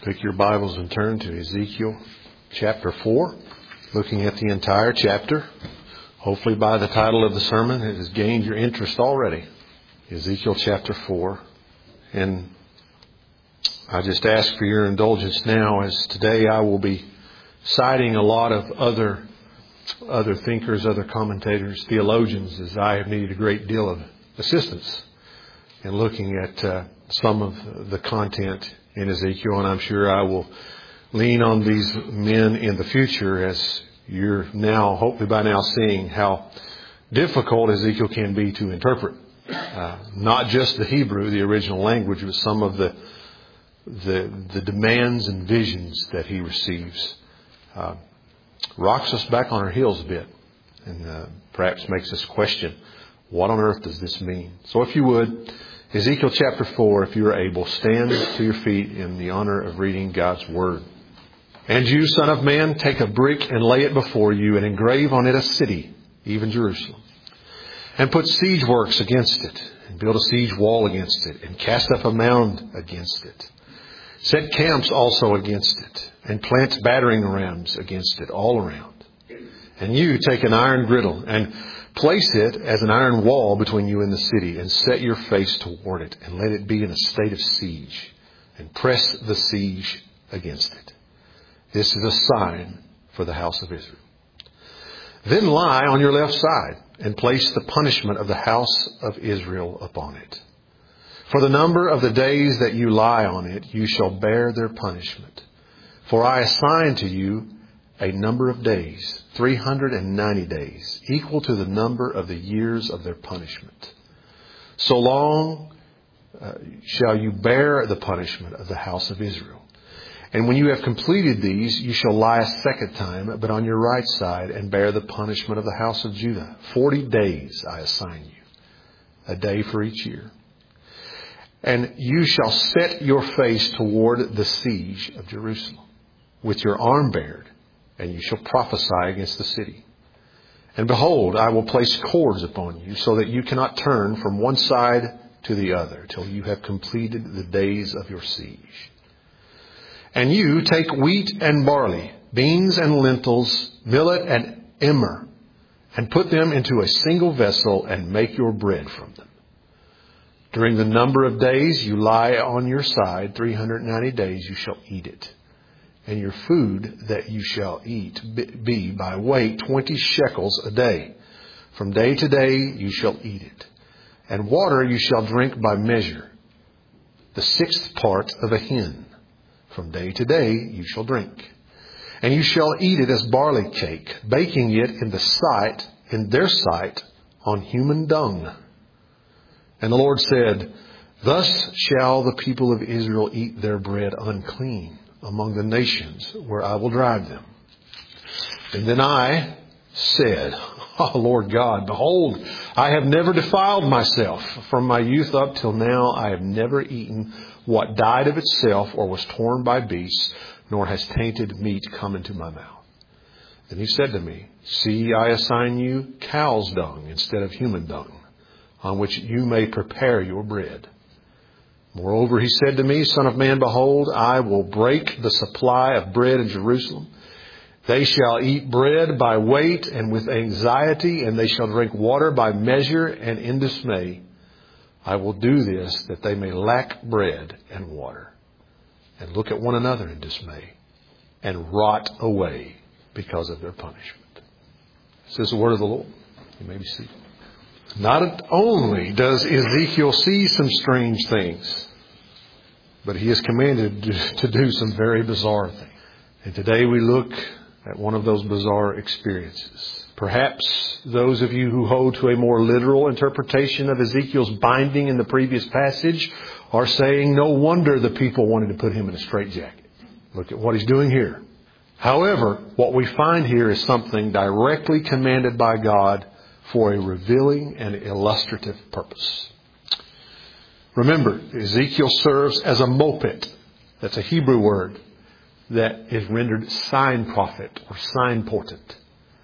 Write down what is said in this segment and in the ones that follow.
Pick your Bibles and turn to Ezekiel chapter 4, looking at the entire chapter. Hopefully by the title of the sermon it has gained your interest already. Ezekiel chapter 4. And I just ask for your indulgence now, as today I will be citing a lot of other thinkers, other commentators, theologians, as I have needed a great deal of assistance in looking at some of the content in Ezekiel, and I'm sure I will lean on these men in the future, as you're now, hopefully by now, seeing how difficult Ezekiel can be to interpret. Not just the Hebrew, the original language, but some of the demands and visions that he receives. Rocks us back on our heels a bit, and perhaps makes us question, what on earth does this mean? So if you would, Ezekiel chapter 4, if you are able, stand to your feet in the honor of reading God's Word. And you, son of man, take a brick and lay it before you, and engrave on it a city, even Jerusalem. And put siege works against it, and build a siege wall against it, and cast up a mound against it. Set camps also against it, and plant battering rams against it all around. And you take an iron griddle, and place it as an iron wall between you and the city, and set your face toward it, and let it be in a state of siege, and press the siege against it. This is a sign for the house of Israel. Then lie on your left side, and place the punishment of the house of Israel upon it. For the number of the days that you lie on it, you shall bear their punishment. For I assign to you a number of days, 390 days, equal to the number of the years of their punishment. So long shall you bear the punishment of the house of Israel. And when you have completed these, you shall lie a second time, but on your right side, and bear the punishment of the house of Judah. 40 days I assign you, a day for each year. And you shall set your face toward the siege of Jerusalem, with your arm bared, and you shall prophesy against the city. And behold, I will place cords upon you, so that you cannot turn from one side to the other, till you have completed the days of your siege. And you take wheat and barley, beans and lentils, millet and emmer, and put them into a single vessel, and make your bread from them. During the number of days you lie on your side, 390 days, you shall eat it. And your food that you shall eat be by weight 20 shekels a day. From day to day you shall eat it. And water you shall drink by measure, the 1/6 part of a hin. From day to day you shall drink. And you shall eat it as barley cake, baking it in their sight, on human dung. And the Lord said, thus shall the people of Israel eat their bread unclean among the nations where I will drive them. And then I said, O Lord God, behold, I have never defiled myself. From my youth up till now, I have never eaten what died of itself or was torn by beasts, nor has tainted meat come into my mouth. Then he said to me, see, I assign you cow's dung instead of human dung, on which you may prepare your bread. Moreover, he said to me, son of man, behold, I will break the supply of bread in Jerusalem. They shall eat bread by weight and with anxiety, and they shall drink water by measure and in dismay. I will do this that they may lack bread and water, and look at one another in dismay, and rot away because of their punishment. This is the word of the Lord. You may be seated. Not only does Ezekiel see some strange things, but he is commanded to do some very bizarre things. And today we look at one of those bizarre experiences. Perhaps those of you who hold to a more literal interpretation of Ezekiel's binding in the previous passage are saying, no wonder the people wanted to put him in a straitjacket. Look at what he's doing here. However, what we find here is something directly commanded by God for a revealing and illustrative purpose. Remember, Ezekiel serves as a moped. That's a Hebrew word that is rendered sign prophet or sign portent.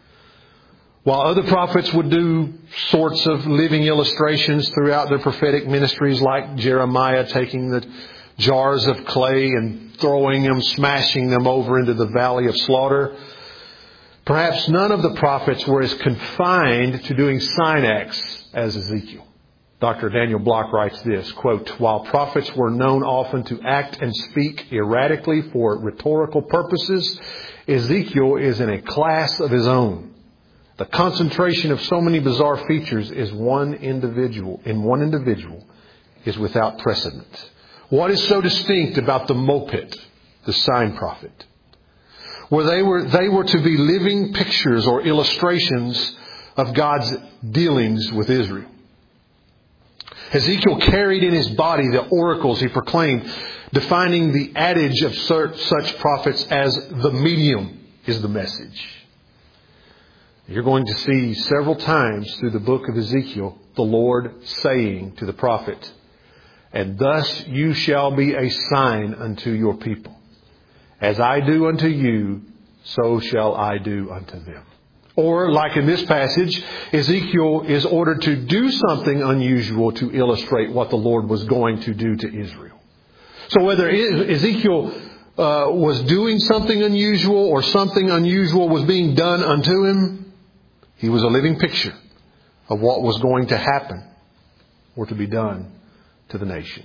While other prophets would do sorts of living illustrations throughout their prophetic ministries, like Jeremiah taking the jars of clay and throwing them, smashing them over into the valley of slaughter. Perhaps none of the prophets were as confined to doing sign acts as Ezekiel. Dr. Daniel Block writes this, quote, "While prophets were known often to act and speak erratically for rhetorical purposes, Ezekiel is in a class of his own. The concentration of so many bizarre features in one individual is without precedent. What is so distinct about the Mopit, the sign prophet? Where they were to be living pictures or illustrations of God's dealings with Israel. Ezekiel carried in his body the oracles he proclaimed, defining the adage of such prophets as the medium is the message." You're going to see several times through the book of Ezekiel the Lord saying to the prophet, "And thus you shall be a sign unto your people. As I do unto you, so shall I do unto them." Or, like in this passage, Ezekiel is ordered to do something unusual to illustrate what the Lord was going to do to Israel. So whether Ezekiel was doing something unusual or something unusual was being done unto him, he was a living picture of what was going to happen or to be done to the nation.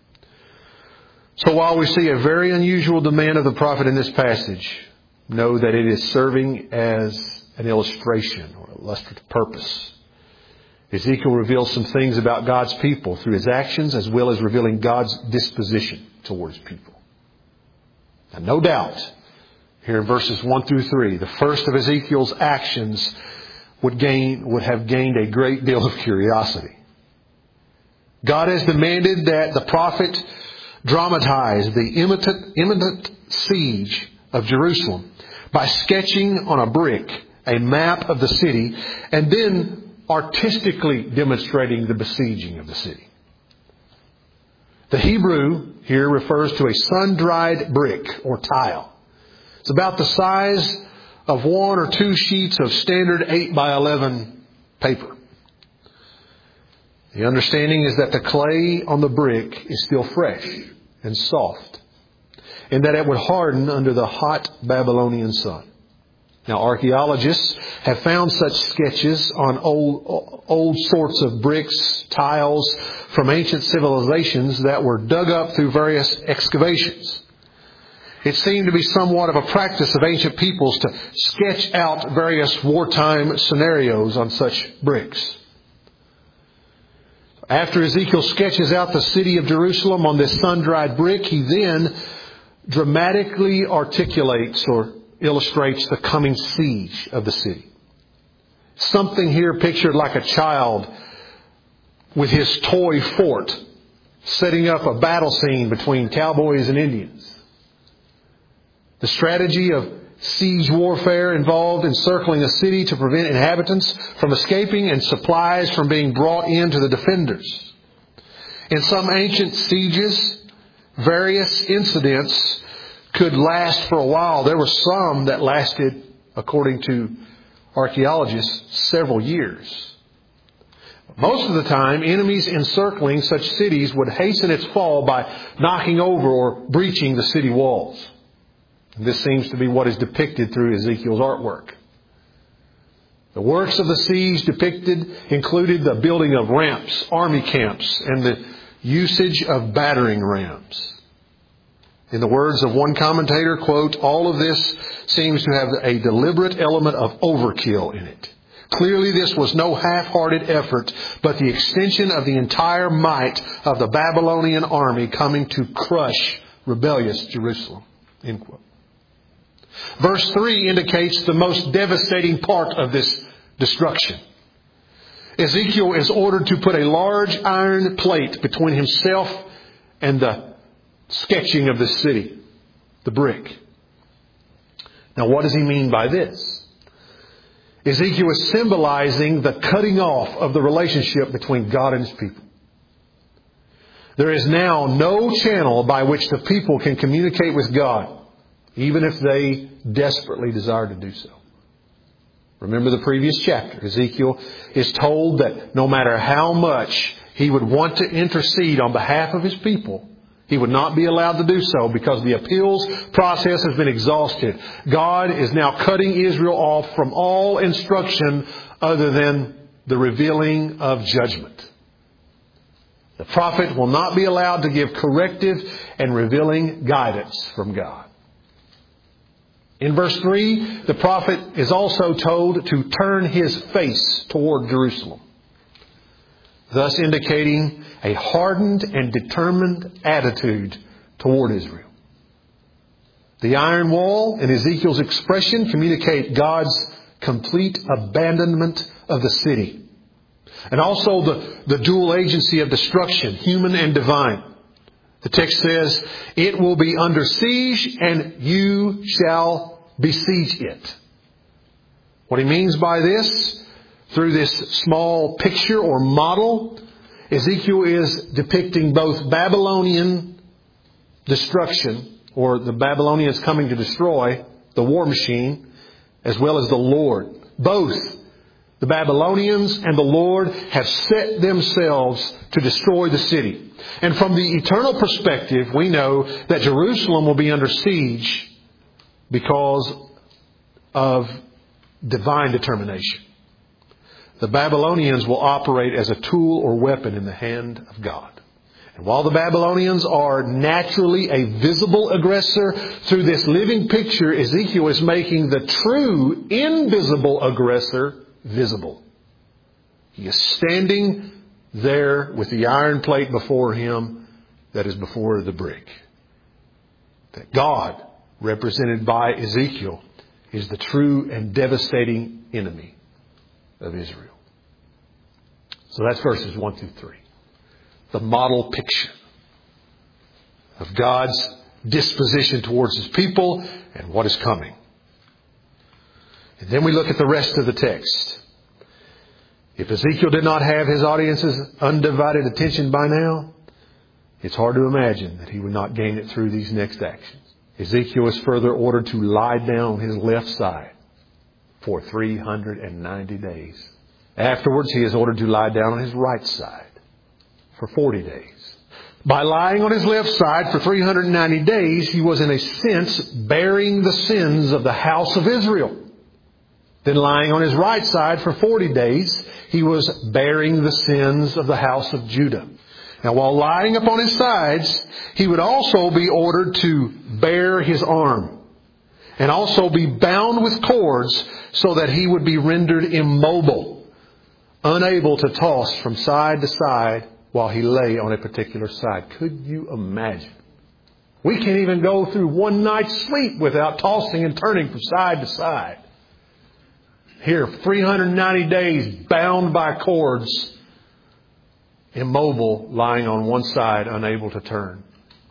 So while we see a very unusual demand of the prophet in this passage, know that it is serving as an illustration or illustrative purpose. Ezekiel reveals some things about God's people through his actions as well as revealing God's disposition towards people. And no doubt, here in verses 1 through 3, the first of Ezekiel's actions would have gained a great deal of curiosity. God has demanded that the prophet dramatize the imminent siege of Jerusalem by sketching on a brick a map of the city and then artistically demonstrating the besieging of the city. The Hebrew here refers to a sun-dried brick or tile. It's about the size of 1 or 2 sheets of standard 8 by 11 paper. The understanding is that the clay on the brick is still fresh and soft, and that it would harden under the hot Babylonian sun. Now, archaeologists have found such sketches on old sorts of bricks, tiles from ancient civilizations that were dug up through various excavations. It seemed to be somewhat of a practice of ancient peoples to sketch out various wartime scenarios on such bricks. After Ezekiel sketches out the city of Jerusalem on this sun-dried brick, he then dramatically articulates or illustrates the coming siege of the city. Something here pictured like a child with his toy fort, setting up a battle scene between cowboys and Indians. The strategy of siege warfare involved encircling a city to prevent inhabitants from escaping and supplies from being brought in to the defenders. In some ancient sieges, various incidents could last for a while. There were some that lasted, according to archaeologists, several years. Most of the time, enemies encircling such cities would hasten its fall by knocking over or breaching the city walls. And this seems to be what is depicted through Ezekiel's artwork. The works of the siege depicted included the building of ramps, army camps, and the usage of battering rams. In the words of one commentator, quote, "All of this seems to have a deliberate element of overkill in it. Clearly this was no half-hearted effort, but the extension of the entire might of the Babylonian army coming to crush rebellious Jerusalem." End quote. Verse 3 indicates the most devastating part of this destruction. Ezekiel is ordered to put a large iron plate between himself and the sketching of the city, the brick. Now, what does he mean by this? Ezekiel is symbolizing the cutting off of the relationship between God and His people. There is now no channel by which the people can communicate with God, even if they desperately desire to do so. Remember the previous chapter. Ezekiel is told that no matter how much he would want to intercede on behalf of his people, He would not be allowed to do so because the appeals process has been exhausted. God is now cutting Israel off from all instruction other than the revealing of judgment. The prophet will not be allowed to give corrective and revealing guidance from God. In verse 3, the prophet is also told to turn his face toward Jerusalem, thus indicating a hardened and determined attitude toward Israel. The iron wall and Ezekiel's expression communicate God's complete abandonment of the city, and also the dual agency of destruction, human and divine. The text says, "It will be under siege and you shall besiege it." What he means by this, through this small picture or model, Ezekiel is depicting both Babylonian destruction, or the Babylonians coming to destroy the war machine, as well as the Lord. Both the Babylonians and the Lord have set themselves to destroy the city. And from the eternal perspective, we know that Jerusalem will be under siege because of divine determination. The Babylonians will operate as a tool or weapon in the hand of God. And while the Babylonians are naturally a visible aggressor, through this living picture, Ezekiel is making the true invisible aggressor visible. He is standing there with the iron plate before him that is before the brick. That God, represented by Ezekiel, is the true and devastating enemy of Israel. So that's verses 1 through 3. The model picture of God's disposition towards His people and what is coming. And then we look at the rest of the text. If Ezekiel did not have his audience's undivided attention by now, it's hard to imagine that he would not gain it through these next actions. Ezekiel is further ordered to lie down on his left side for 390 days. Afterwards, he is ordered to lie down on his right side for 40 days. By lying on his left side for 390 days, he was in a sense bearing the sins of the house of Israel. Then lying on his right side for 40 days, he was bearing the sins of the house of Judah. Now, while lying upon his sides, he would also be ordered to bear his arm and also be bound with cords so that he would be rendered immobile, unable to toss from side to side while he lay on a particular side. Could you imagine? We can't even go through one night's sleep without tossing and turning from side to side. Here, 390 days bound by cords, immobile, lying on one side, unable to turn.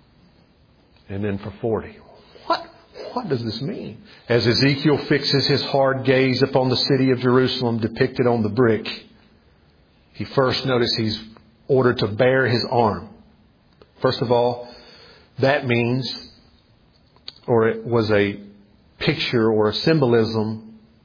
And then for 40. What does this mean? As Ezekiel fixes his hard gaze upon the city of Jerusalem depicted on the brick, he first notices he's ordered to bear his arm. First of all, that means, or it was a picture or a symbolism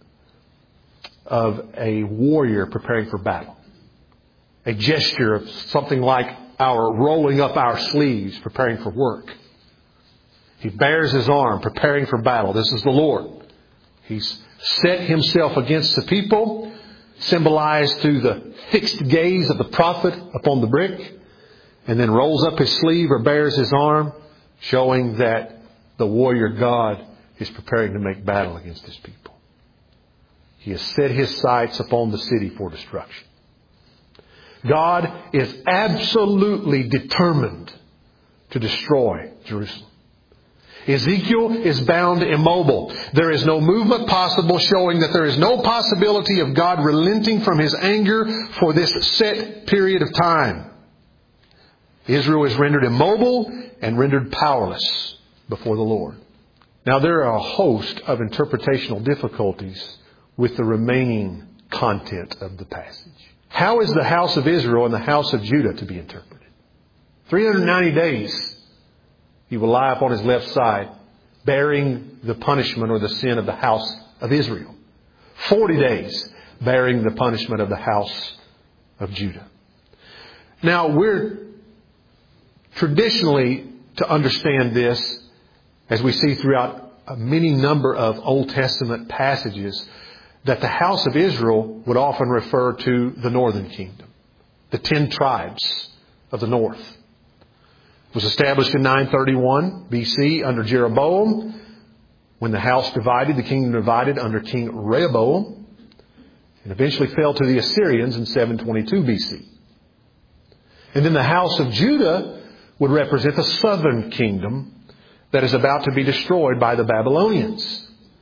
of a warrior preparing for battle. A gesture of something like our rolling up our sleeves, preparing for work. He bears his arm, preparing for battle. This is the Lord. He's set himself against the people, symbolized through the fixed gaze of the prophet upon the brick, and then rolls up his sleeve or bears his arm, showing that the warrior God is preparing to make battle against his people. He has set his sights upon the city for destruction. God is absolutely determined to destroy Jerusalem. Ezekiel is bound immobile. There is no movement possible, showing that there is no possibility of God relenting from His anger for this set period of time. Israel is rendered immobile and rendered powerless before the Lord. Now, there are a host of interpretational difficulties with the remaining content of the passage. How is the house of Israel and the house of Judah to be interpreted? 390 days he will lie upon his left side, bearing the punishment or the sin of the house of Israel. 40 days bearing the punishment of the house of Judah. Now, we're traditionally to understand this, as we see throughout a many number of Old Testament passages, that the house of Israel would often refer to the northern kingdom, the 10 tribes of the north. It was established in 931 BC under Jeroboam, when the house divided, the kingdom divided under King Rehoboam, and eventually fell to the Assyrians in 722 BC. And then the house of Judah would represent the southern kingdom that is about to be destroyed by the Babylonians.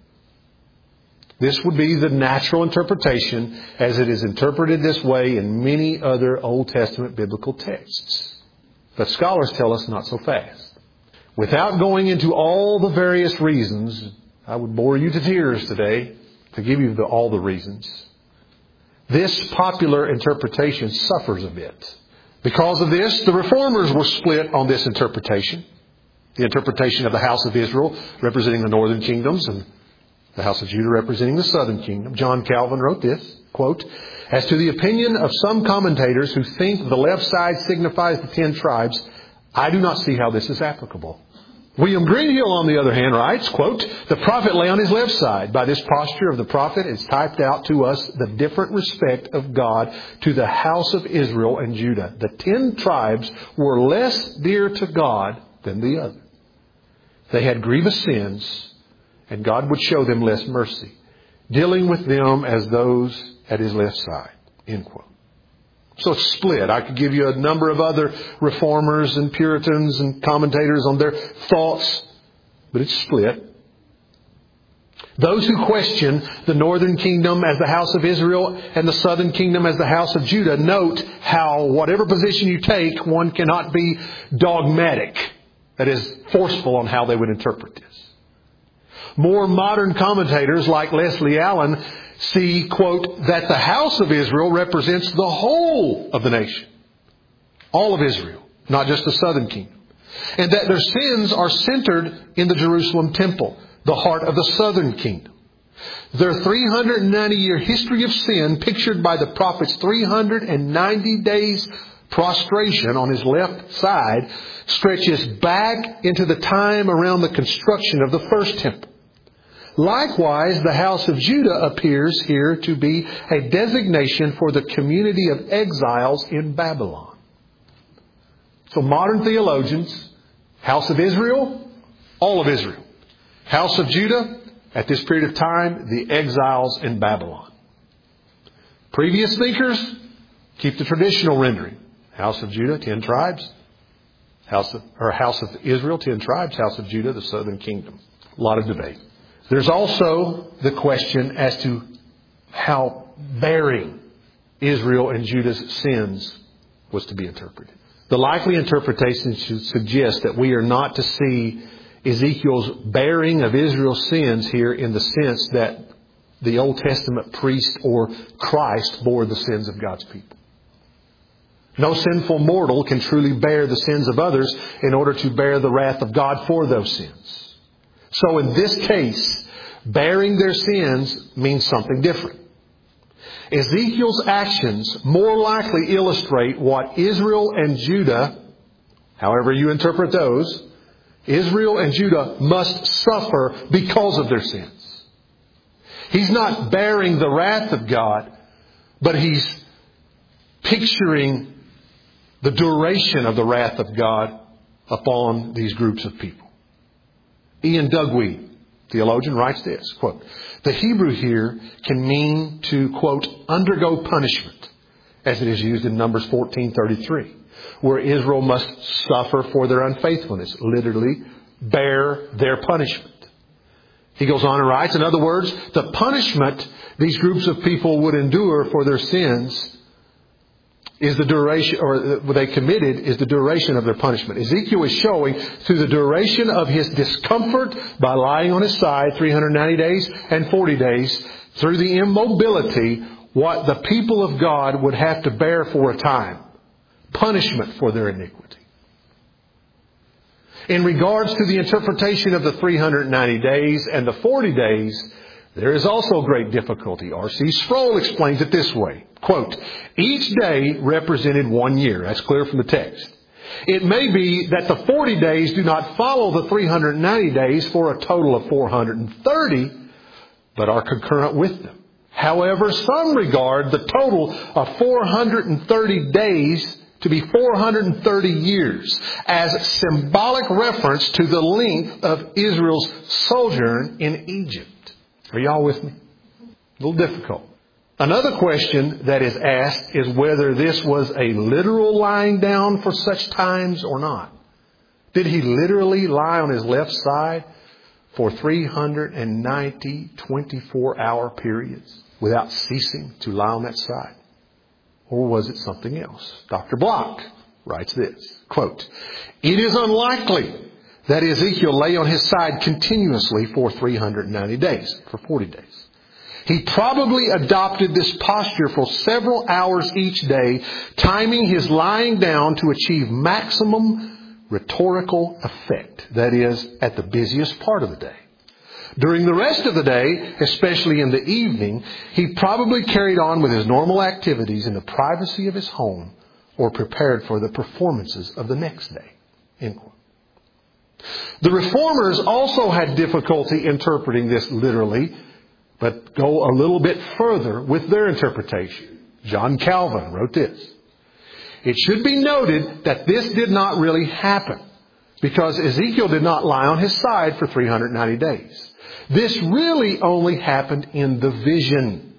This would be the natural interpretation as it is interpreted this way in many other Old Testament biblical texts. But scholars tell us not so fast. Without going into all the various reasons, I would bore you to tears today to give you all the reasons. This popular interpretation suffers a bit. Because of this, the Reformers were split on this interpretation. The interpretation of the house of Israel representing the northern kingdoms and the house of Judah representing the southern kingdom. John Calvin wrote this, quote, "As to the opinion of some commentators who think the left side signifies the 10 tribes, I do not see how this is applicable." William Greenhill, on the other hand, writes, quote, "The prophet lay on his left side. By this posture of the prophet is typed out to us the different respect of God to the house of Israel and Judah. The 10 tribes were less dear to God than the other. They had grievous sins, and God would show them less mercy, dealing with them as those at his left side." End quote. So it's split. I could give you a number of other reformers and Puritans and commentators on their thoughts, but it's split. Those who question the northern kingdom as the house of Israel and the southern kingdom as the house of Judah note how whatever position you take, one cannot be dogmatic, that is, forceful on how they would interpret this. More modern commentators like Leslie Allen see, quote, "that the house of Israel represents the whole of the nation, all of Israel, not just the southern kingdom, and that their sins are centered in the Jerusalem temple, the heart of the southern kingdom. Their 390-year history of sin, pictured by the prophet's 390 days prostration on his left side, stretches back into the time around the construction of the first temple. Likewise, the house of Judah appears here to be a designation for the community of exiles in Babylon." So modern theologians, house of Israel, all of Israel. House of Judah, at this period of time, the exiles in Babylon. Previous thinkers keep the traditional rendering. House of Judah, 10 tribes. House of Israel, 10 tribes. House of Judah, the southern kingdom. A lot of debate. There's also the question as to how bearing Israel and Judah's sins was to be interpreted. The likely interpretation should suggest that we are not to see Ezekiel's bearing of Israel's sins here in the sense that the Old Testament priest or Christ bore the sins of God's people. No sinful mortal can truly bear the sins of others in order to bear the wrath of God for those sins. So in this case, bearing their sins means something different. Ezekiel's actions more likely illustrate what Israel and Judah, however you interpret those, Israel and Judah must suffer because of their sins. He's not bearing the wrath of God, but he's picturing the duration of the wrath of God upon these groups of people. Ian Dugweed, theologian, writes this, quote, "The Hebrew here can mean to, quote, undergo punishment, as it is used in Numbers 14:33, where Israel must suffer for their unfaithfulness, literally bear their punishment." He goes on and writes, in other words, the punishment these groups of people would endure for their sins is the duration, or what they committed is the duration of their punishment. Ezekiel is showing through the duration of his discomfort by lying on his side 390 days and 40 days, through the immobility, what the people of God would have to bear for a time. Punishment for their iniquity. In regards to the interpretation of the 390 days and the 40 days, there is also great difficulty. R.C. Sproul explains it this way, quote, "Each day represented 1 year." That's clear from the text. It may be that the 40 days do not follow the 390 days for a total of 430, but are concurrent with them. However, some regard the total of 430 days to be 430 years as symbolic reference to the length of Israel's sojourn in Egypt. Are y'all with me? A little difficult. Another question that is asked is whether this was a literal lying down for such times or not. Did he literally lie on his left side for 390 24-hour periods without ceasing to lie on that side? Or was it something else? Dr. Block writes this, quote, "It is unlikely that Ezekiel lay on his side continuously for 390 days, for 40 days. He probably adopted this posture for several hours each day, timing his lying down to achieve maximum rhetorical effect, that is, at the busiest part of the day. During the rest of the day, especially in the evening, he probably carried on with his normal activities in the privacy of his home or prepared for the performances of the next day." End quote. The Reformers also had difficulty interpreting this literally, but go a little bit further with their interpretation. John Calvin wrote this: "It should be noted that this did not really happen, because Ezekiel did not lie on his side for 390 days. This really only happened in the vision,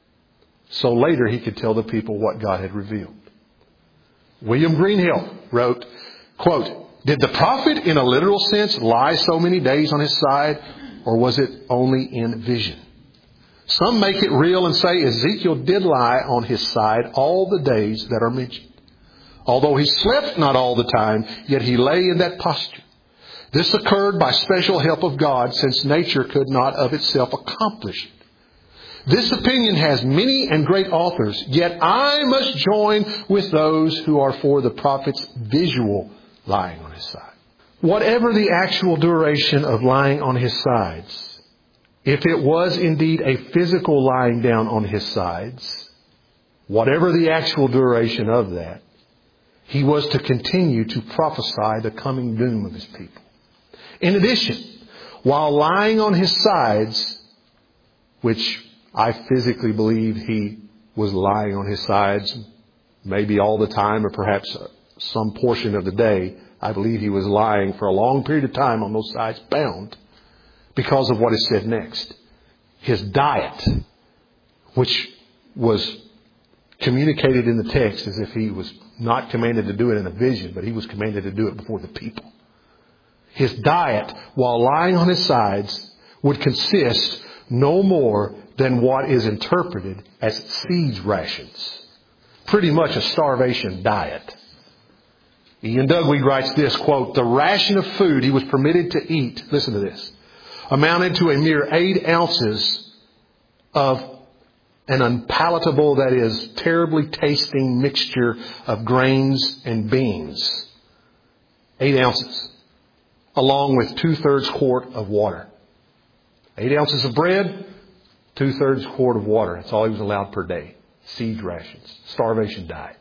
so later he could tell the people what God had revealed." William Greenhill wrote, quote, "Did the prophet in a literal sense lie so many days on his side, or was it only in vision? Some make it real and say Ezekiel did lie on his side all the days that are mentioned. Although he slept not all the time, yet he lay in that posture. This occurred by special help of God, since nature could not of itself accomplish it. This opinion has many and great authors, yet I must join with those who are for the prophet's visual lying on his side." Whatever the actual duration of lying on his sides, if it was indeed a physical lying down on his sides, whatever the actual duration of that, he was to continue to prophesy the coming doom of his people. In addition, while lying on his sides, which I physically believe he was lying on his sides maybe all the time or perhaps some portion of the day, I believe he was lying for a long period of time on those sides bound because of what is said next. His diet, which was communicated in the text as if he was not commanded to do it in a vision, but he was commanded to do it before the people. His diet, while lying on his sides, would consist no more than what is interpreted as siege rations. Pretty much a starvation diet. Ian Dugweed writes this, quote, "The ration of food he was permitted to eat," listen to this, "amounted to a mere 8 ounces of an unpalatable, that is, terribly tasting mixture of grains and beans." 8 ounces. Along with 2/3 quart of water. 8 ounces of bread, 2/3 quart of water. That's all he was allowed per day. Siege rations. Starvation diet.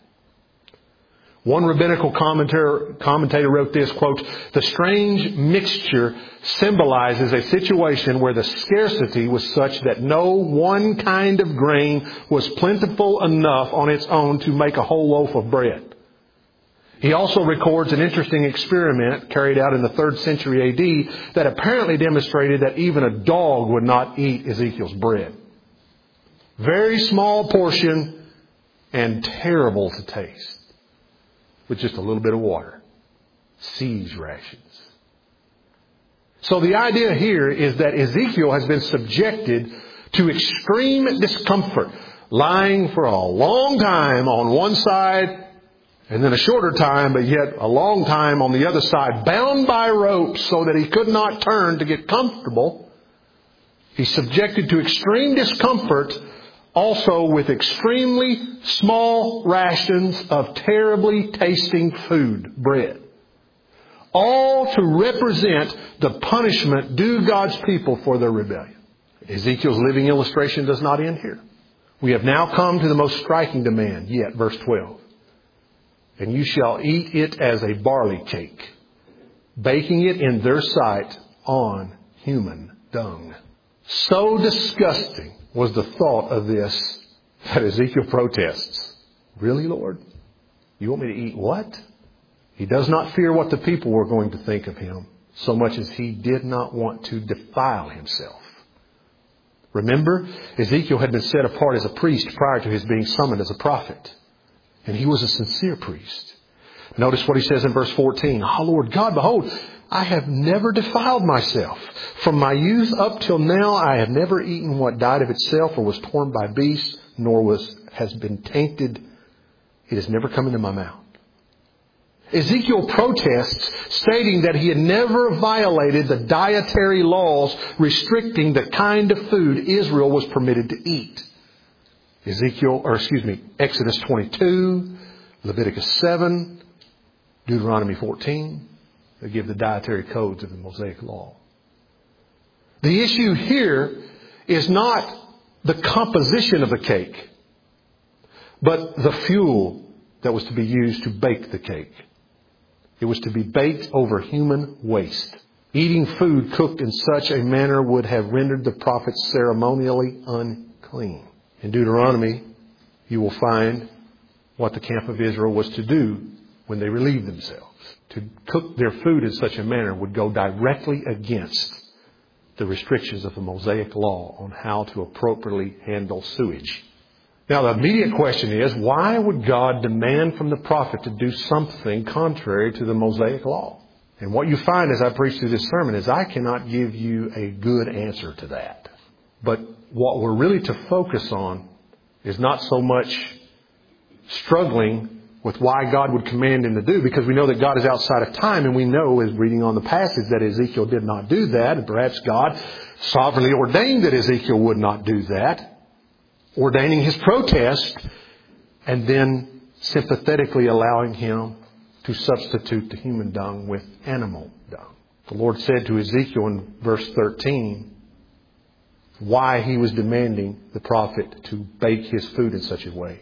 One rabbinical commentator wrote this, quote, "The strange mixture symbolizes a situation where the scarcity was such that no one kind of grain was plentiful enough on its own to make a whole loaf of bread." He also records an interesting experiment carried out in the 3rd century AD that apparently demonstrated that even a dog would not eat Ezekiel's bread. Very small portion and terrible to taste, with just a little bit of water. Siege rations. So the idea here is that Ezekiel has been subjected to extreme discomfort, lying for a long time on one side, and then a shorter time, but yet a long time on the other side, bound by ropes so that he could not turn to get comfortable. He's subjected to extreme discomfort, also with extremely small rations of terribly tasting food, bread. All to represent the punishment due God's people for their rebellion. Ezekiel's living illustration does not end here. We have now come to the most striking demand yet, verse 12. and you shall eat it as a barley cake, baking it in their sight on human dung. So disgusting was the thought of this that Ezekiel protests. Really, Lord? You want me to eat what? He does not fear what the people were going to think of him, so much as he did not want to defile himself. Remember, Ezekiel had been set apart as a priest prior to his being summoned as a prophet. And he was a sincere priest. Notice what he says in verse 14. "O Lord God, behold, I have never defiled myself. From my youth up till now, I have never eaten what died of itself or was torn by beasts, nor has been tainted. It has never come into my mouth." Ezekiel protests, stating that he had never violated the dietary laws restricting the kind of food Israel was permitted to eat. Exodus 22, Leviticus 7, Deuteronomy 14. They give the dietary codes of the Mosaic Law. The issue here is not the composition of the cake, but the fuel that was to be used to bake the cake. It was to be baked over human waste. Eating food cooked in such a manner would have rendered the prophet ceremonially unclean. In Deuteronomy, you will find what the camp of Israel was to do when they relieved themselves. To cook their food in such a manner would go directly against the restrictions of the Mosaic Law on how to appropriately handle sewage. Now, the immediate question is, why would God demand from the prophet to do something contrary to the Mosaic Law? And what you find as I preach through this sermon is I cannot give you a good answer to that. But what we're really to focus on is not so much struggling with why God would command him to do, because we know that God is outside of time, and we know, as reading on the passage, that Ezekiel did not do that, and perhaps God sovereignly ordained that Ezekiel would not do that, ordaining his protest, and then sympathetically allowing him to substitute the human dung with animal dung. The Lord said to Ezekiel in verse 13 why he was demanding the prophet to bake his food in such a way.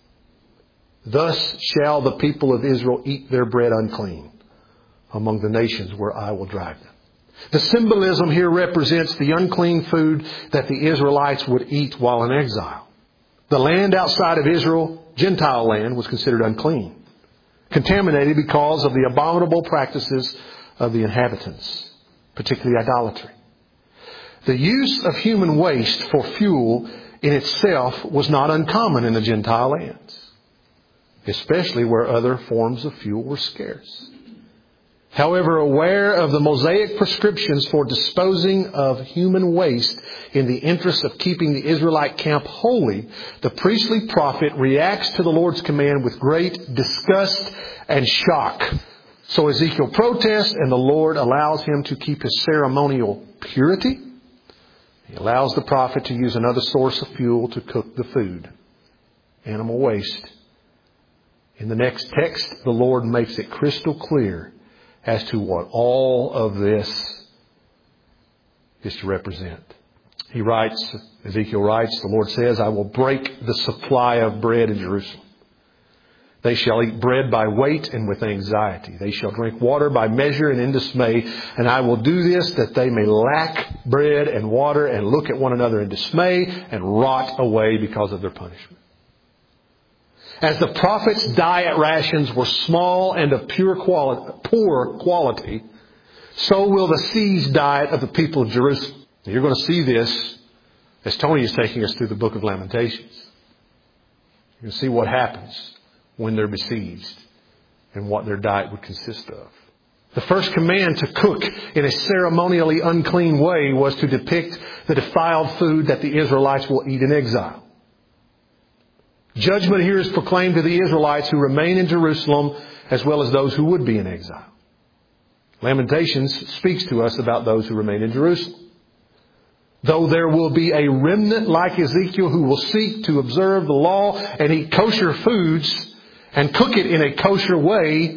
"Thus shall the people of Israel eat their bread unclean among the nations where I will drive them." The symbolism here represents the unclean food that the Israelites would eat while in exile. The land outside of Israel, Gentile land, was considered unclean, contaminated because of the abominable practices of the inhabitants, particularly idolatry. The use of human waste for fuel in itself was not uncommon in the Gentile lands, especially where other forms of fuel were scarce. However, aware of the Mosaic prescriptions for disposing of human waste in the interest of keeping the Israelite camp holy, the priestly prophet reacts to the Lord's command with great disgust and shock. So Ezekiel protests, and the Lord allows him to keep his ceremonial purity. He allows the prophet to use another source of fuel to cook the food, animal waste. In the next text, the Lord makes it crystal clear as to what all of this is to represent. He writes, Ezekiel writes, the Lord says, "I will break the supply of bread in Jerusalem. They shall eat bread by weight and with anxiety. They shall drink water by measure and in dismay. And I will do this that they may lack bread and water and look at one another in dismay and rot away because of their punishment." As the prophet's diet rations were small and of poor quality, so will the seized diet of the people of Jerusalem. You're going to see this as Tony is taking us through the book of Lamentations. You're going to see what happens when they're besieged and what their diet would consist of. The first command to cook in a ceremonially unclean way was to depict the defiled food that the Israelites will eat in exile. Judgment here is proclaimed to the Israelites who remain in Jerusalem as well as those who would be in exile. Lamentations speaks to us about those who remain in Jerusalem. Though there will be a remnant like Ezekiel who will seek to observe the law and eat kosher foods and cook it in a kosher way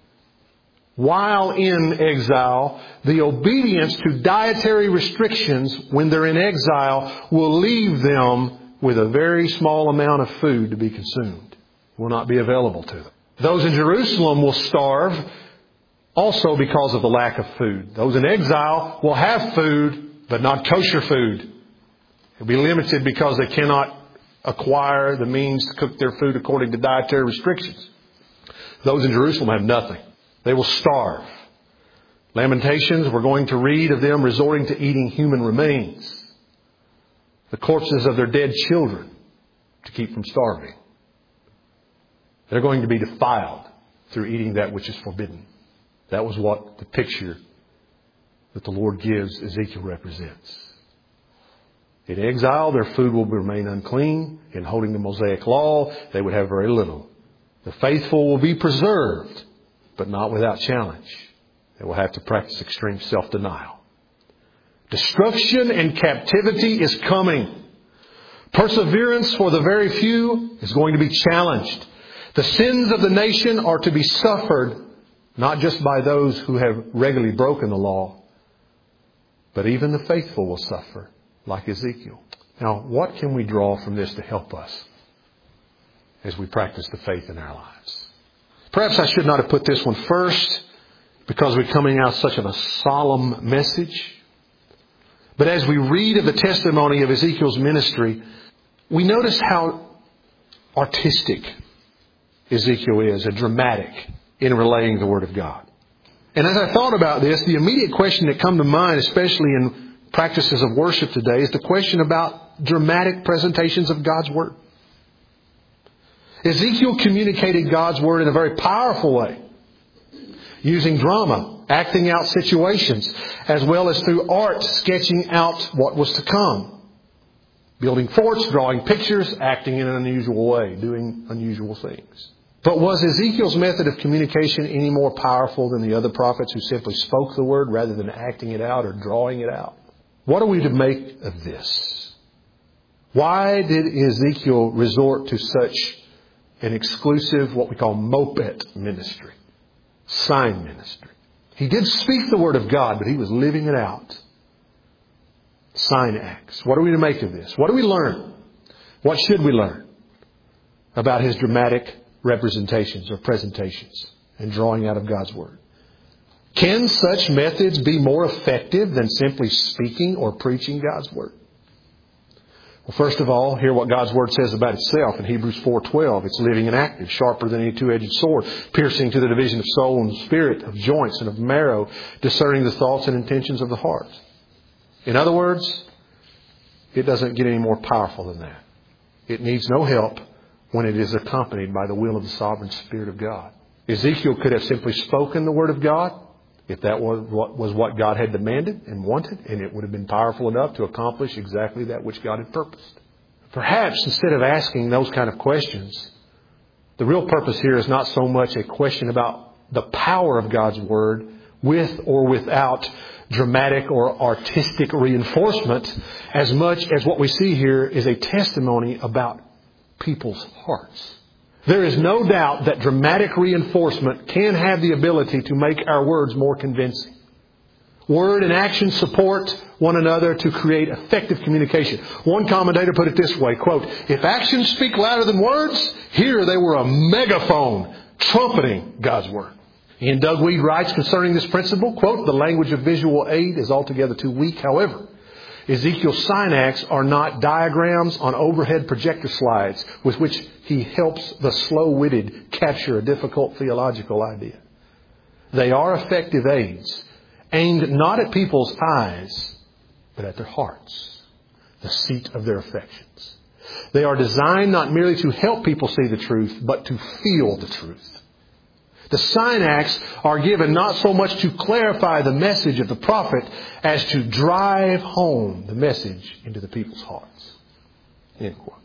while in exile, the obedience to dietary restrictions when they're in exile will leave them with a very small amount of food to be consumed. It will not be available to them. Those in Jerusalem will starve also because of the lack of food. Those in exile will have food, but not kosher food. It'll be limited because they cannot acquire the means to cook their food according to dietary restrictions. Those in Jerusalem have nothing. They will starve. Lamentations, we're going to read of them resorting to eating human remains, the corpses of their dead children, to keep from starving. They're going to be defiled through eating that which is forbidden. That was what the picture that the Lord gives Ezekiel represents. In exile, their food will remain unclean. In holding the Mosaic law, they would have very little. The faithful will be preserved, but not without challenge. They will have to practice extreme self-denial. Destruction and captivity is coming. Perseverance for the very few is going to be challenged. The sins of the nation are to be suffered, not just by those who have regularly broken the law, but even the faithful will suffer, like Ezekiel. Now, what can we draw from this to help us as we practice the faith in our lives? Perhaps I should not have put this one first, because we're coming out such of a solemn message. But as we read of the testimony of Ezekiel's ministry, we notice how artistic Ezekiel is, and dramatic in relaying the Word of God. And as I thought about this, the immediate question that come to mind, especially in practices of worship today, is the question about dramatic presentations of God's Word. Ezekiel communicated God's Word in a very powerful way, using drama, acting out situations, as well as through art, sketching out what was to come. Building forts, drawing pictures, acting in an unusual way, doing unusual things. But was Ezekiel's method of communication any more powerful than the other prophets who simply spoke the Word rather than acting it out or drawing it out? What are we to make of this? Why did Ezekiel resort to such an exclusive, what we call moped ministry? Sign ministry. He did speak the Word of God, but he was living it out. Sign acts. What are we to make of this? What do we learn? What should we learn about his dramatic representations or presentations and drawing out of God's Word? Can such methods be more effective than simply speaking or preaching God's Word? Well, first of all, hear what God's Word says about itself in Hebrews 4:12. It's living and active, sharper than any two-edged sword, piercing to the division of soul and spirit, of joints and of marrow, discerning the thoughts and intentions of the heart. In other words, it doesn't get any more powerful than that. It needs no help when it is accompanied by the will of the sovereign Spirit of God. Ezekiel could have simply spoken the Word of God if that was what God had demanded and wanted, and it would have been powerful enough to accomplish exactly that which God had purposed. Perhaps instead of asking those kind of questions, the real purpose here is not so much a question about the power of God's Word with or without dramatic or artistic reinforcement, as much as what we see here is a testimony about people's hearts. There is no doubt that dramatic reinforcement can have the ability to make our words more convincing. Word and action support one another to create effective communication. One commentator put it this way, quote, "If actions speak louder than words, here they were a megaphone trumpeting God's Word." Ian Dugweed writes concerning this principle, quote, "The language of visual aid is altogether too weak. However, Ezekiel's sign acts are not diagrams on overhead projector slides with which he helps the slow-witted capture a difficult theological idea. They are effective aids, aimed not at people's eyes, but at their hearts, the seat of their affections. They are designed not merely to help people see the truth, but to feel the truth. The sign acts are given not so much to clarify the message of the prophet as to drive home the message into the people's hearts." End quote.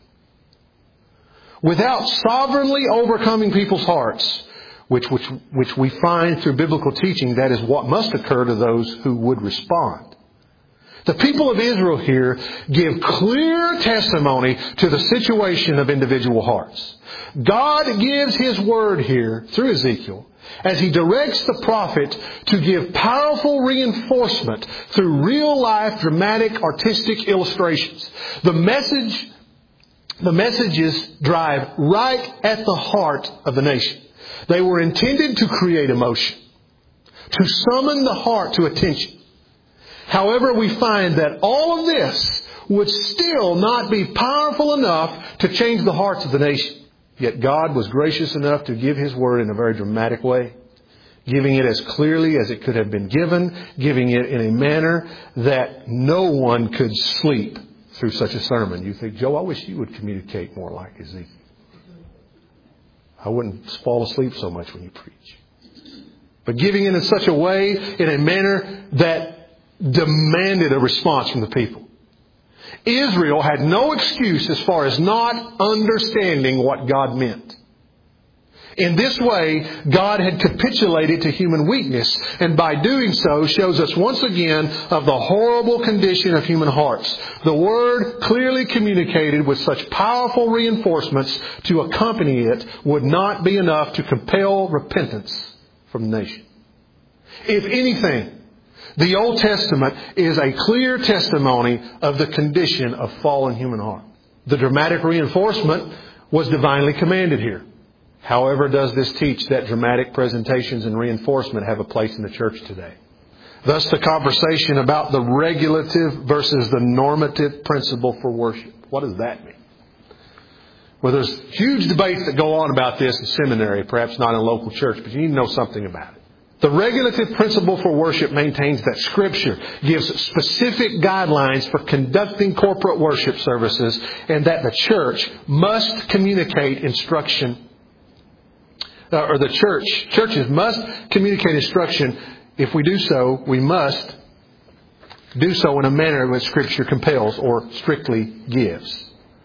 Without sovereignly overcoming people's hearts, which we find through biblical teaching, that is what must occur to those who would respond. The people of Israel here give clear testimony to the situation of individual hearts. God gives His Word here through Ezekiel as He directs the prophet to give powerful reinforcement through real-life, dramatic, artistic illustrations. The messages drive right at the heart of the nation. They were intended to create emotion, to summon the heart to attention. However, we find that all of this would still not be powerful enough to change the hearts of the nation. Yet God was gracious enough to give His Word in a very dramatic way, giving it as clearly as it could have been given, giving it in a manner that no one could sleep through such a sermon. You think, Joe, I wish you would communicate more like Ezekiel. I wouldn't fall asleep so much when you preach. But giving it in such a way, in a manner that demanded a response from the people. Israel had no excuse as far as not understanding what God meant. In this way, God had capitulated to human weakness, and by doing so shows us once again of the horrible condition of human hearts. The Word, clearly communicated with such powerful reinforcements to accompany it, would not be enough to compel repentance from the nation. If anything, the Old Testament is a clear testimony of the condition of fallen human heart. The dramatic reinforcement was divinely commanded here. However, does this teach that dramatic presentations and reinforcement have a place in the church today? Thus, the conversation about the regulative versus the normative principle for worship. What does that mean? Well, there's huge debates that go on about this in seminary, perhaps not in a local church, but you need to know something about it. The regulative principle for worship maintains that Scripture gives specific guidelines for conducting corporate worship services, and that the church must communicate instruction, or the churches must communicate instruction. If we do so, we must do so in a manner that Scripture compels or strictly gives.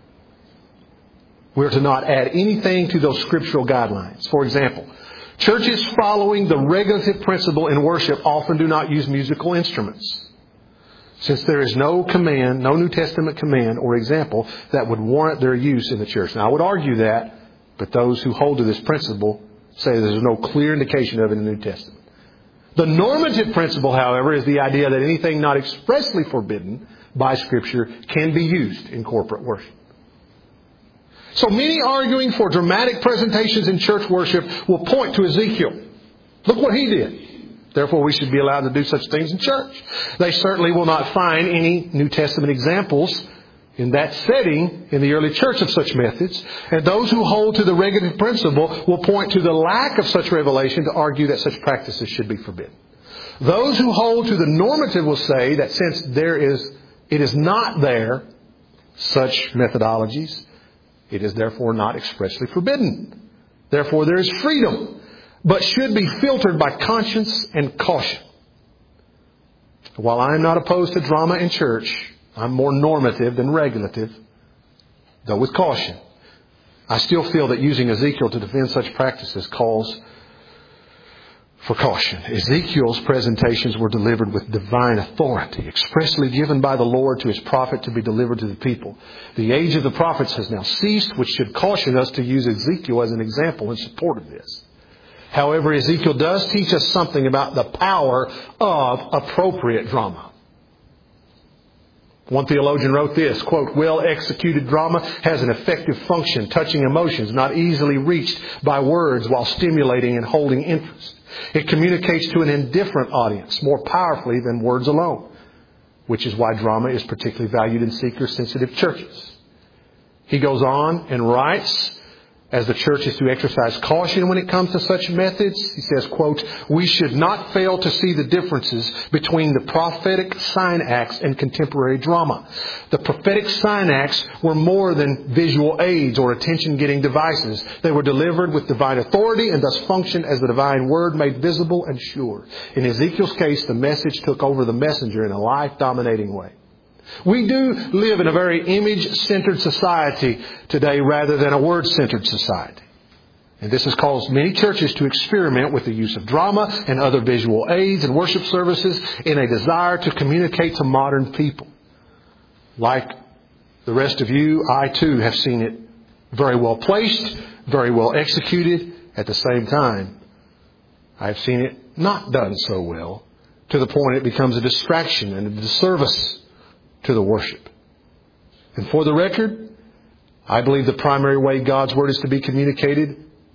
We're to not add anything to those scriptural guidelines. For example, churches following the regulative principle in worship often do not use musical instruments, since there is no command, no New Testament command or example that would warrant their use in the church. Now, I would argue that, but those who hold to this principle say there's no clear indication of it in the New Testament. The normative principle, however, is the idea that anything not expressly forbidden by Scripture can be used in corporate worship. So many arguing for dramatic presentations in church worship will point to Ezekiel. Look what he did. Therefore, we should be allowed to do such things in church. They certainly will not find any New Testament examples in that setting in the early church of such methods. And those who hold to the regulative principle will point to the lack of such revelation to argue that such practices should be forbidden. Those who hold to the normative will say that since it is not there, such methodologies, it is therefore not expressly forbidden. Therefore, there is freedom, but should be filtered by conscience and caution. While I am not opposed to drama in church, I'm more normative than regulative, though with caution. I still feel that using Ezekiel to defend such practices calls for caution. Ezekiel's presentations were delivered with divine authority, expressly given by the Lord to His prophet to be delivered to the people. The age of the prophets has now ceased, which should caution us to use Ezekiel as an example in support of this. However, Ezekiel does teach us something about the power of appropriate drama. One theologian wrote this, quote, "Well-executed drama has an effective function, touching emotions not easily reached by words while stimulating and holding interest. It communicates to an indifferent audience more powerfully than words alone, which is why drama is particularly valued in seeker-sensitive churches." He goes on and writes, as the church is to exercise caution when it comes to such methods, he says, quote, "We should not fail to see the differences between the prophetic sign acts and contemporary drama. The prophetic sign acts were more than visual aids or attention-getting devices. They were delivered with divine authority and thus functioned as the divine word made visible and sure. In Ezekiel's case, the message took over the messenger in a life-dominating way." We do live in a very image-centered society today rather than a word-centered society. And this has caused many churches to experiment with the use of drama and other visual aids in worship services in a desire to communicate to modern people. Like the rest of you, I too have seen it very well placed, very well executed. At the same time, I've seen it not done so well, to the point it becomes a distraction and a disservice to the worship. And for the record, I believe the primary way God's Word is to be communicated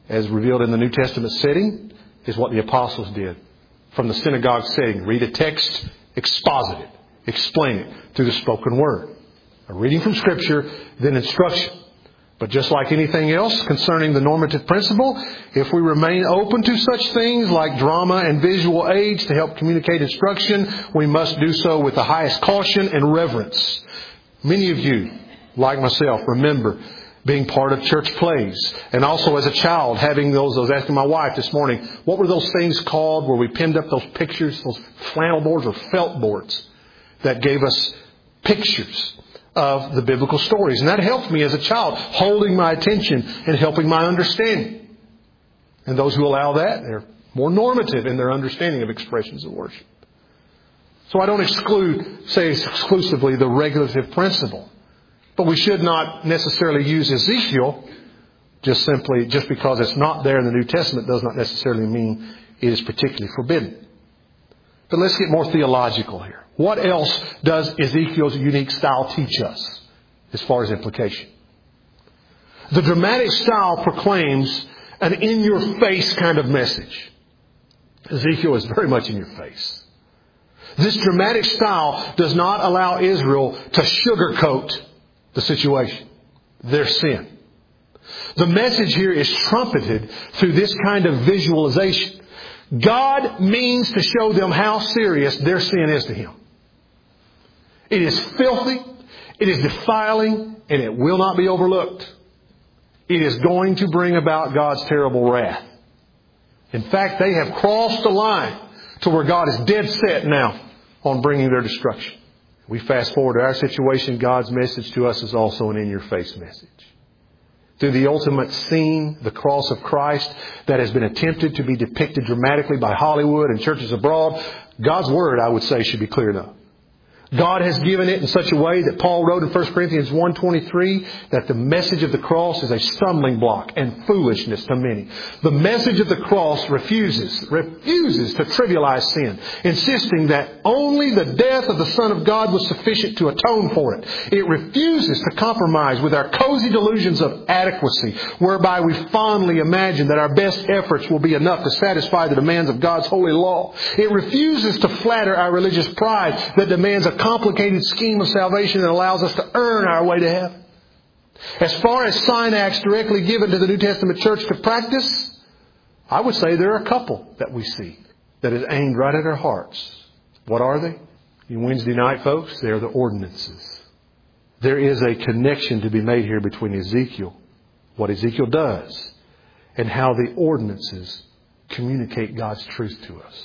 as revealed in the New Testament setting, is what the apostles did. From the synagogue setting, read a text, exposit it, explain it through the spoken word. A reading from Scripture, then instruction. But just like anything else concerning the normative principle, if we remain open to such things like drama and visual aids to help communicate instruction, we must do so with the highest caution and reverence. Many of you, like myself, remember being part of church plays. And also as a child, having those. I was asking my wife this morning, what were those things called where we pinned up those pictures, those flannel boards or felt boards that gave us pictures of the biblical stories. And that helped me as a child, holding my attention and helping my understanding. And those who allow that, they're more normative in their understanding of expressions of worship. So I don't say exclusively the regulative principle. But we should not necessarily use Ezekiel just because it's not there in the New Testament does not necessarily mean it is particularly forbidden. But let's get more theological here. What else does Ezekiel's unique style teach us as far as implication? The dramatic style proclaims an in-your-face kind of message. Ezekiel is very much in your face. This dramatic style does not allow Israel to sugarcoat the situation, their sin. The message here is trumpeted through this kind of visualization. God means to show them how serious their sin is to Him. It is filthy, it is defiling, and it will not be overlooked. It is going to bring about God's terrible wrath. In fact, they have crossed the line to where God is dead set now on bringing their destruction. We fast forward to our situation, God's message to us is also an in-your-face message. Through the ultimate scene, the cross of Christ, that has been attempted to be depicted dramatically by Hollywood and churches abroad, God's Word, I would say, should be clear enough. God has given it in such a way that Paul wrote in 1 Corinthians 1:23 that the message of the cross is a stumbling block and foolishness to many. The message of the cross refuses to trivialize sin, insisting that only the death of the Son of God was sufficient to atone for it. It refuses to compromise with our cozy delusions of adequacy, whereby we fondly imagine that our best efforts will be enough to satisfy the demands of God's holy law. It refuses to flatter our religious pride that demands a complicated scheme of salvation that allows us to earn our way to heaven. As far as sign acts directly given to the New Testament church to practice, I would say there are a couple that we see that is aimed right at our hearts. What are they? You Wednesday night folks, they are the ordinances. There is a connection to be made here between Ezekiel, what Ezekiel does, and how the ordinances communicate God's truth to us.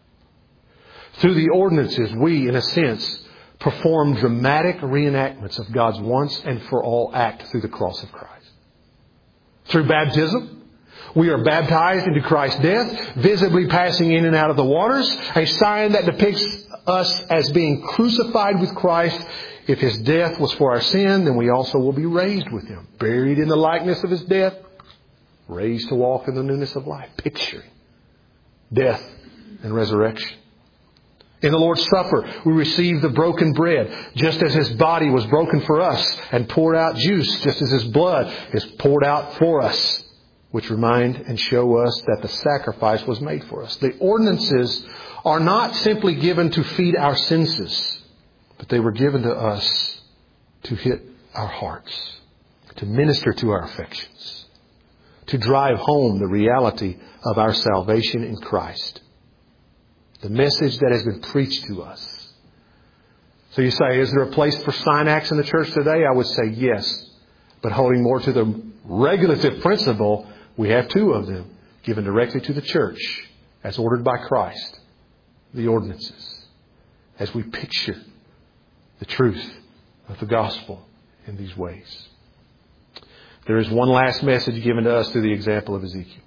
Through the ordinances, we, in a sense, perform dramatic reenactments of God's once and for all act through the cross of Christ. Through baptism, we are baptized into Christ's death, visibly passing in and out of the waters, a sign that depicts us as being crucified with Christ. If His death was for our sin, then we also will be raised with Him, buried in the likeness of His death, raised to walk in the newness of life, picturing death and resurrection. In the Lord's Supper, we receive the broken bread, just as His body was broken for us, and poured out juice, just as His blood is poured out for us, which remind and show us that the sacrifice was made for us. The ordinances are not simply given to feed our senses, but they were given to us to hit our hearts, to minister to our affections, to drive home the reality of our salvation in Christ. The message that has been preached to us. So you say, is there a place for sign acts in the church today? I would say yes. But holding more to the regulative principle, we have two of them given directly to the church as ordered by Christ. The ordinances. As we picture the truth of the gospel in these ways. There is one last message given to us through the example of Ezekiel.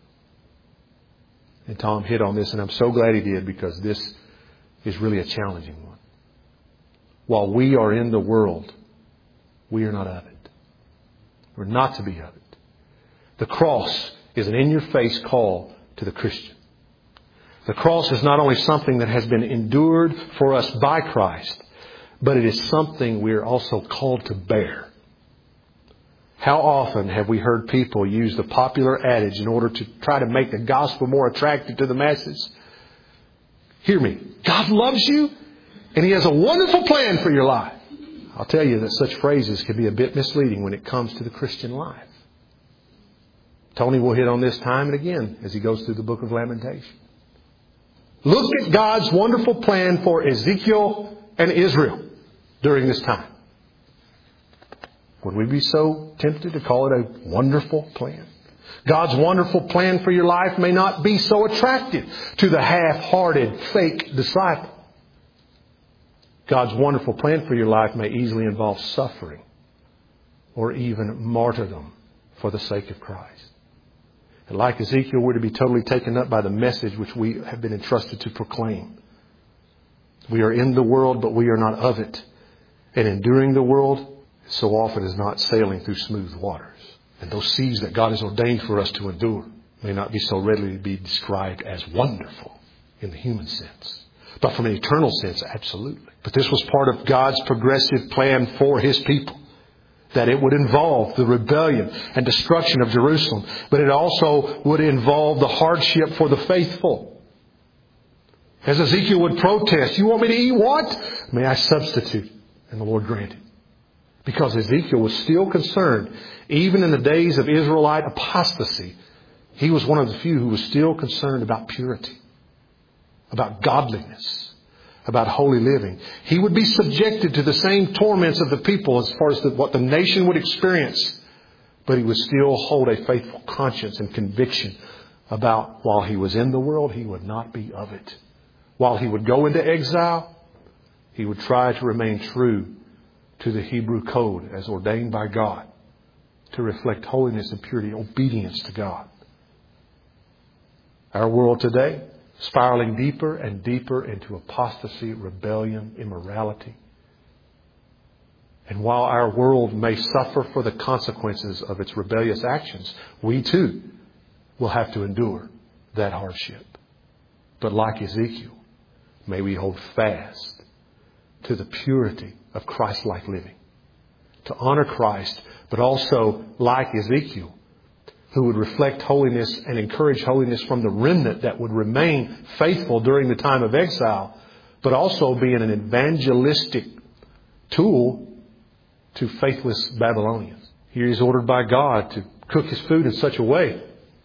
And Tom hit on this, and I'm so glad he did, because this is really a challenging one. While we are in the world, we are not of it. We're not to be of it. The cross is an in-your-face call to the Christian. The cross is not only something that has been endured for us by Christ, but it is something we are also called to bear. How often have we heard people use the popular adage in order to try to make the gospel more attractive to the masses? Hear me. God loves you and He has a wonderful plan for your life. I'll tell you that such phrases can be a bit misleading when it comes to the Christian life. Tony will hit on this time and again as he goes through the book of Lamentation. Look at God's wonderful plan for Ezekiel and Israel during this time. Would we be so tempted to call it a wonderful plan? God's wonderful plan for your life may not be so attractive to the half-hearted, fake disciple. God's wonderful plan for your life may easily involve suffering or even martyrdom for the sake of Christ. And like Ezekiel, we're to be totally taken up by the message which we have been entrusted to proclaim. We are in the world, but we are not of it. And enduring the world so often is not sailing through smooth waters. And those seas that God has ordained for us to endure may not be so readily be described as wonderful in the human sense. But from an eternal sense, absolutely. But this was part of God's progressive plan for His people. That it would involve the rebellion and destruction of Jerusalem. But it also would involve the hardship for the faithful. As Ezekiel would protest, you want me to eat what? May I substitute? And the Lord granted. Because Ezekiel was still concerned, even in the days of Israelite apostasy, he was one of the few who was still concerned about purity, about godliness, about holy living. He would be subjected to the same torments of the people as far as what the nation would experience. But he would still hold a faithful conscience and conviction about while he was in the world, he would not be of it. While he would go into exile, he would try to remain true to the Hebrew code as ordained by God to reflect holiness and purity, obedience to God. Our world today, spiraling deeper and deeper into apostasy, rebellion, immorality. And while our world may suffer for the consequences of its rebellious actions, we too will have to endure that hardship. But like Ezekiel, may we hold fast to the purity of Christ-like living. To honor Christ, but also like Ezekiel, who would reflect holiness and encourage holiness from the remnant that would remain faithful during the time of exile, but also be an evangelistic tool to faithless Babylonians. Here he's ordered by God to cook his food in such a way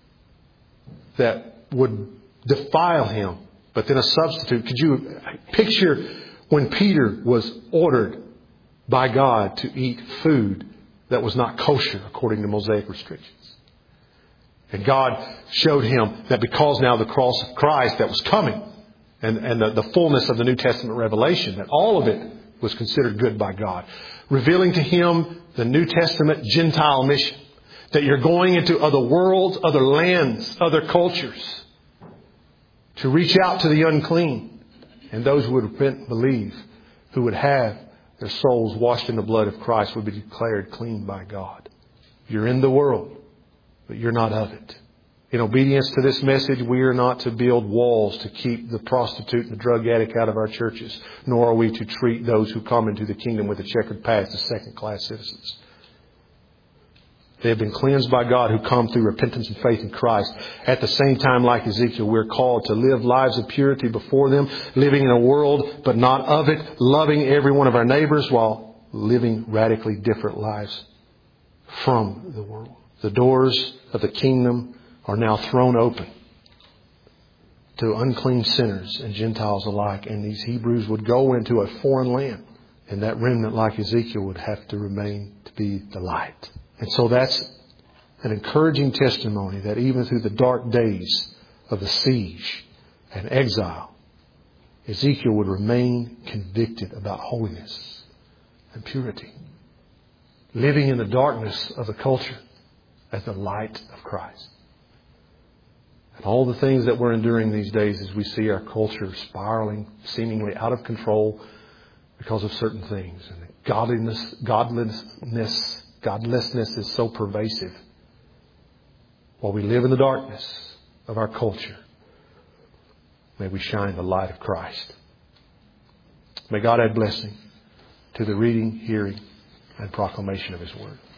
that would defile him. But then a substitute. Could you picture when Peter was ordered by God to eat food that was not kosher according to Mosaic restrictions? And God showed him that because now the cross of Christ that was coming and the fullness of the New Testament revelation, that all of it was considered good by God. Revealing to him the New Testament Gentile mission. That you're going into other worlds, other lands, other cultures. To reach out to the unclean. And those who would repent and believe, who would have their souls washed in the blood of Christ, would be declared clean by God. You're in the world, but you're not of it. In obedience to this message, we are not to build walls to keep the prostitute and the drug addict out of our churches, nor are we to treat those who come into the kingdom with a checkered past as second-class citizens. They have been cleansed by God who come through repentance and faith in Christ. At the same time, like Ezekiel, we're called to live lives of purity before them, living in a world but not of it, loving every one of our neighbors while living radically different lives from the world. The doors of the kingdom are now thrown open to unclean sinners and Gentiles alike. And these Hebrews would go into a foreign land. And that remnant, like Ezekiel, would have to remain to be the light. And so that's an encouraging testimony that even through the dark days of the siege and exile, Ezekiel would remain convicted about holiness and purity. Living in the darkness of the culture as the light of Christ. And all the things that we're enduring these days as we see our culture spiraling seemingly out of control because of certain things. And godlessness is so pervasive. While we live in the darkness of our culture, may we shine the light of Christ. May God add blessing to the reading, hearing, and proclamation of His Word.